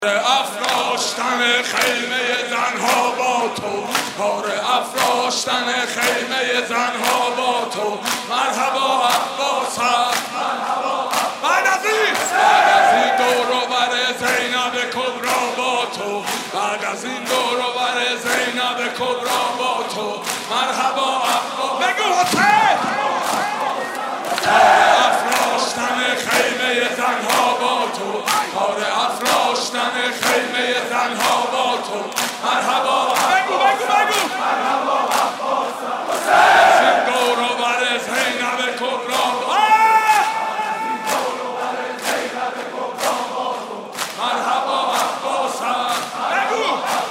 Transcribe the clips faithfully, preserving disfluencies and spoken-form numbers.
افراشتن خیمه زنها با تو، کار افراشتن خیمه زنها با تو. مرحبا عباس مرحبا. بعد از این بعد از این دور و بر زینب کبرا با تو، بعد از این دور و بر زینب کبرا با تو. مرحبا عباس. بگو حسین. کار افراشتن خیمه زنها با تو، کار افراشتن خیمه زنها با تو. مرحبا. بگو بگو بگو. مرحبا عباس حسین. دور و بر زینب کبرا. مرحبا عباس. بگو.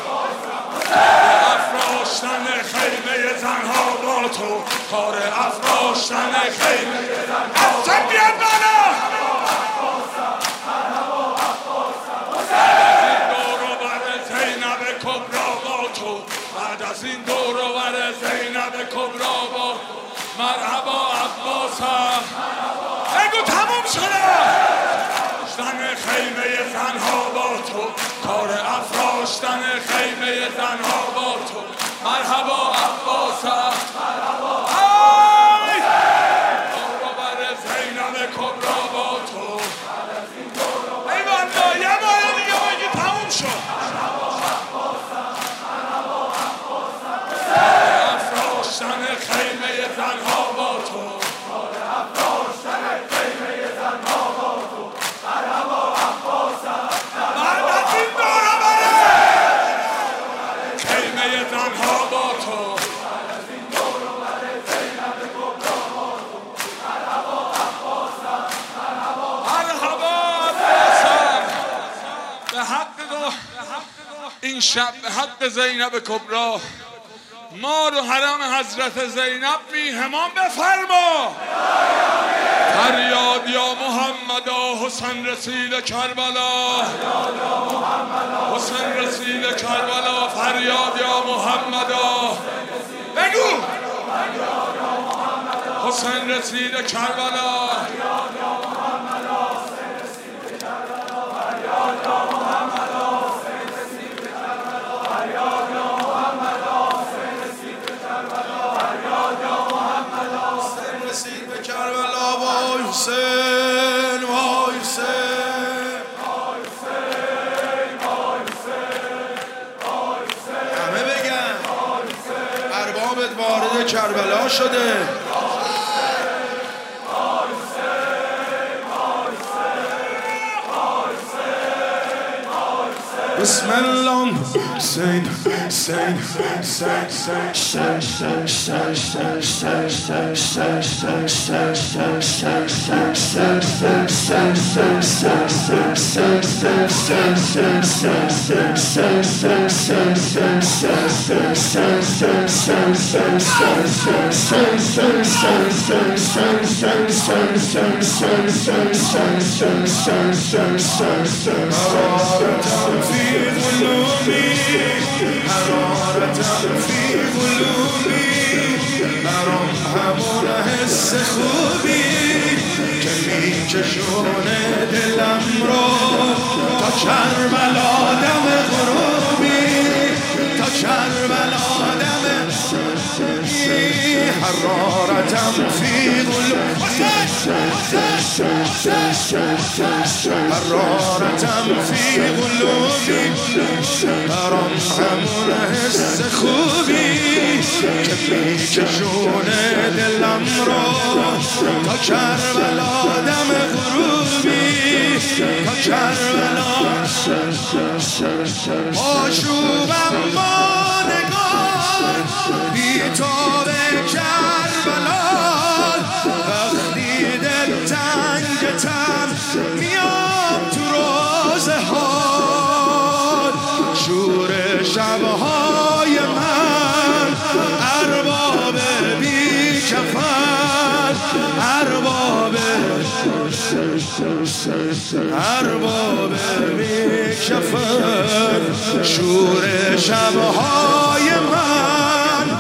افراشتن خیمه زنها با تو، کار افراشتن خیمه زنها. اصلا بیاد بالا. بعد از این دور و بر زینب کبرا با. مرحبا عباس. بگو تموم شده. افراشتن خیمه زنها با تو، کار افراشتن خیمه زنها با تو. مرحبا عباس. مرحبا. دور و بر زینب کبرا با تو. ای والا یه بار دیگه بگی تموم شد. افراشتن خیمه زنها با تو، کار افراشتن خیمه زنها با تو. مرحبا عباس. بعد از این دور و بر خیمه زنها با تو، بعد از این دور و بر زینب کبرا با تو. مرحبا عباس. مرحبا. مرحبا عباس. به حق دو این شب به حق زینب کبرا ما رو حرم حضرت زینب میهمان بفرما. فریاد یا محمدا. حسین رسیل کربلا. حسین رسیل کربلا. فریاد یا محمدا. بگو. حسین رسیل کربلا. حسین وای حسین همه بگن اربابت وارد کربلا شده. بسم الله. حسین حسین في قلوبي حرارة في قلوبي برام همون حس خوبی که میکشونه دلم رو تا کربلا دم غروبی، تا کربلا دم حرارتم في قلوبی، حرارتم في قلوبی برام همون حس خوبی که میکشونه دلم رو تا کربلا دم غروبی، تا کربلا. آشوبم با نگاه بی تو به کربلا، وقتی دل تنگ تن میام تو روزه ها، شور شبهای من ارباب بی کفن، ارباب ارباب بی کفن، شور شبهای من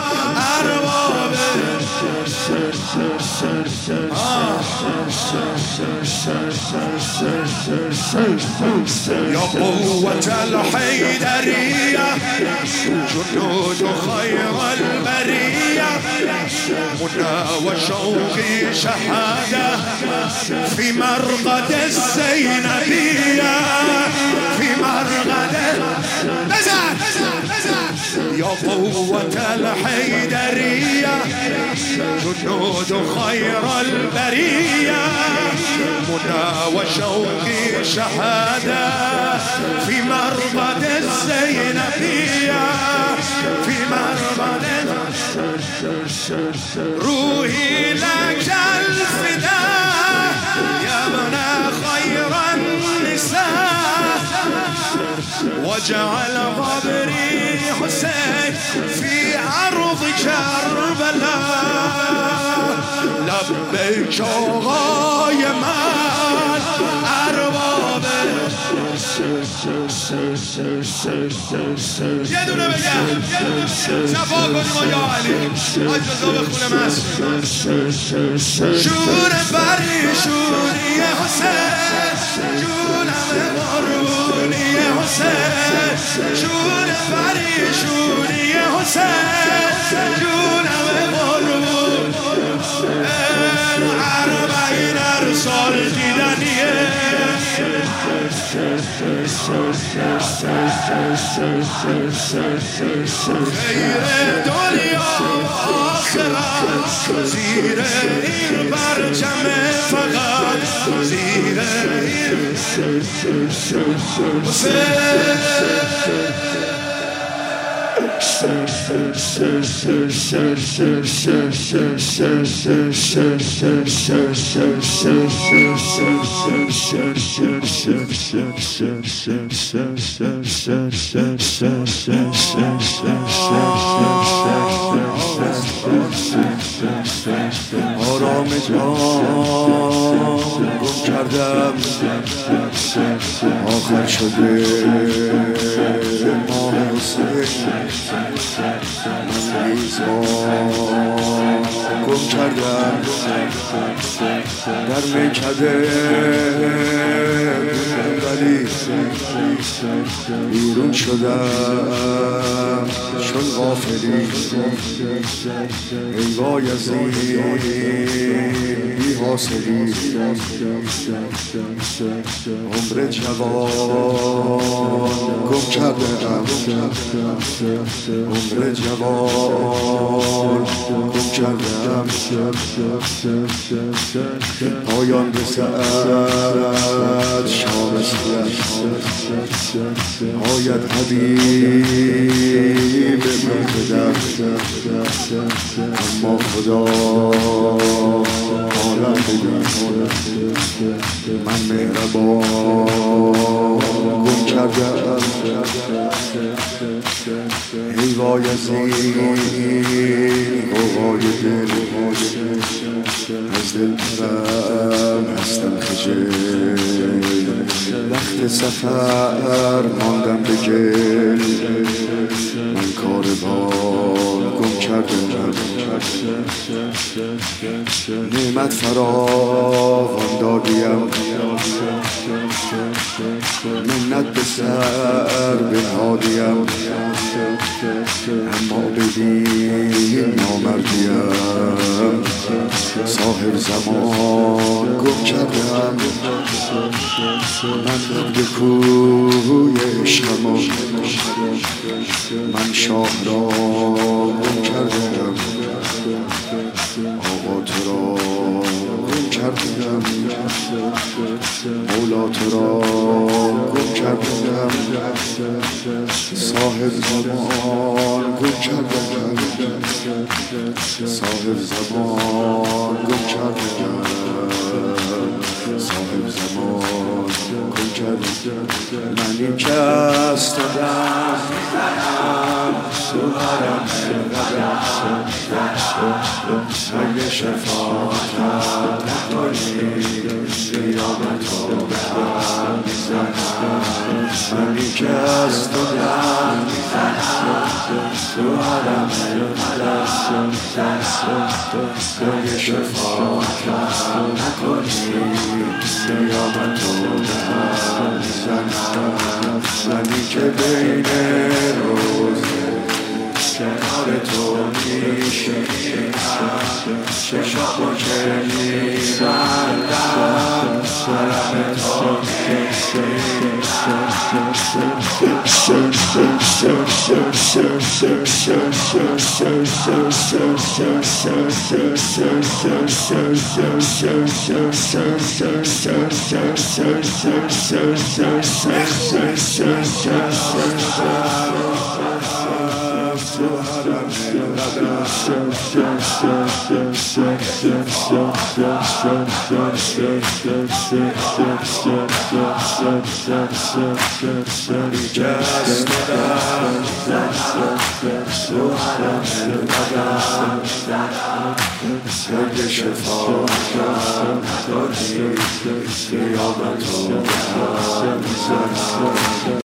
ارباب. یا قوة الحیدریه جنود خیر البریه منى وشوقي شهاده في مرقد الزينبيه في مرقد نزل يا قوة الحيدرية جنود خير البرية منى وشوقي شهادة في مرقد الزينبية في مرقد روحي لك الفداء يا منى خير النساء واجعل قبري حسين في عرض كربلاء لبيك آقای من ارباب یه دونه بگم شفا کنیم یا علی آج رضا به خونه مسجد شور پریشونی حسین جونم قربونی حسین شور پریشونی حسین جونم قربون اربعین ارسال دیدنیه خیر دنیا آخرت زیر این برچم فقط زیر این آرام جان گم کردم آخر شده ماه حسین من ریزان گم کردم در میکده ولی بیرون شدم چون غافلی ای بایزید بی حاصلی عمر جوان گم کردم عمر جوان گم کردم پایان رسد شام سیاه آید حبیب بقدم اما خدا عالم بگم من مهربان گم کردم ای بایزید غوغای دل از دل پرم هستم خجل وقت سفر ماندم به گل من کاروان گم کردم نعمت فراوان دادیم منت به سر بنهادیم اما ببین نامردیم صاحب زمان گم کردم من عبد کوی عشقم من شاه را گم کردم آقا تو را گم کردم مولا تو را گم کردم صاحب زمان گم کردم صاحب زمان گم کردم صاحب زمان گم کردم منی که از تو دم میزنم سوهرم قدم اگه شفاعتم نکنی قیامت رو به هم میزنم منی که از تو دم میزنم سوهرم قدم اگه شفا نکنی قیامتو به هم میزنم منی که بین روزه کنار تو میشینم چشمو که میبندم حرم تو اگه شفا نکنی قیامتو به هم میزنم